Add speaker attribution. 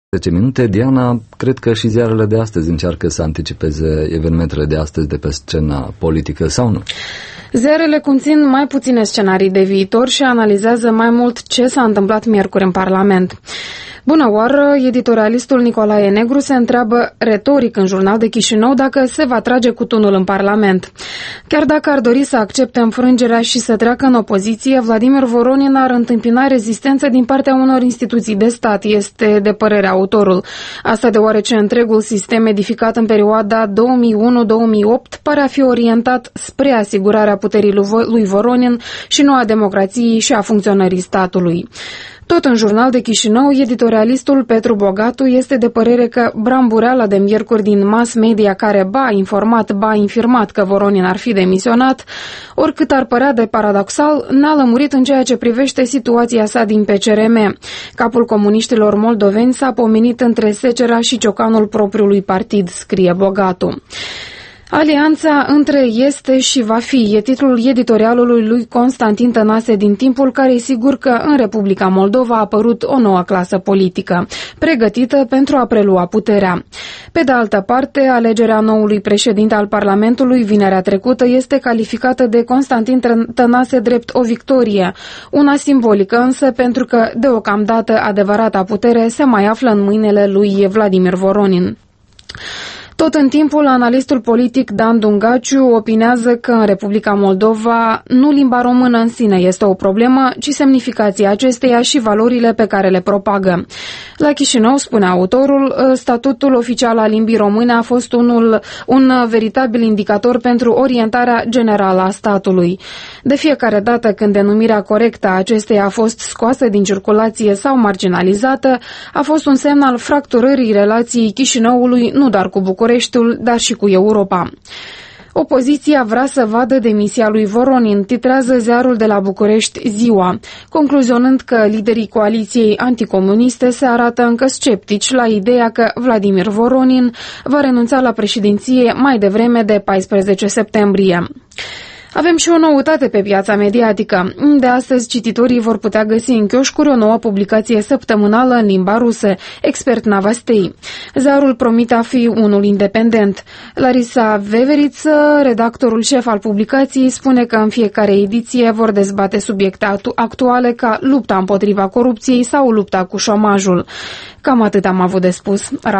Speaker 1: 10 minute. Diana, cred că și ziarele de astăzi încearcă să anticipeze evenimentele de astăzi de pe scena politică, sau nu?
Speaker 2: Ziarele conțin mai puține scenarii de viitor și analizează mai mult ce s-a întâmplat miercuri în Parlament. Bună oară, editorialistul Nicolae Negru se întreabă retoric în Jurnal de Chișinău dacă se va trage cu tunul în Parlament. Chiar dacă ar dori să accepte înfrângerea și să treacă în opoziție, Vladimir Voronin ar întâmpina rezistență din partea unor instituții de stat, este de părere autorul. Asta deoarece întregul sistem edificat în perioada 2001-2008 pare a fi orientat spre asigurarea puterii lui Voronin și nu a democrației și a funcționării statului. Tot în Jurnal de Chișinău, editorialistul Petru Bogatu este de părere că brambureala de miercuri din mass media care ba informat, ba infirmat că Voronin ar fi demisionat, oricât ar părea de paradoxal, n-a lămurit în ceea ce privește situația sa din PCRM. Capul comuniștilor moldoveni s-a pomenit între secera și ciocanul propriului partid, scrie Bogatu. Alianța între este și va fi e titlul editorialului lui Constantin Tănase din Timpul, care e sigur că în Republica Moldova a apărut o nouă clasă politică, pregătită pentru a prelua puterea. Pe de altă parte, alegerea noului președinte al Parlamentului vinerea trecută este calificată de Constantin Tănase drept o victorie, una simbolică însă pentru că deocamdată adevărata putere se mai află în mâinile lui Vladimir Voronin. Tot în Timpul, analistul politic Dan Dungaciu opinează că în Republica Moldova nu limba română în sine este o problemă, ci semnificația acesteia și valorile pe care le propagă. La Chișinău, spune autorul, statutul oficial al limbii române a fost un veritabil indicator pentru orientarea generală a statului. De fiecare dată când denumirea corectă a acesteia a fost scoasă din circulație sau marginalizată, a fost un semn al fracturării relației Chișinăului nu doar cu Bucureștiul, dar și cu Europa. Opoziția vrea să vadă demisia lui Voronin, titrează ziarul de la București Ziua, concluzionând că liderii coaliției anticomuniste se arată încă sceptici la ideea că Vladimir Voronin va renunța la președinție mai devreme de 14 septembrie. Avem și o noutate pe piața mediatică. De astăzi, cititorii vor putea găsi în chioșcuri o nouă publicație săptămânală în limba rusă, Expert Novostei. Ziarul promite a fi unul independent. Larisa Veveriță, redactorul șef al publicației, spune că în fiecare ediție vor dezbate subiecte actuale ca lupta împotriva corupției sau lupta cu șomajul. Cam atât am avut de spus.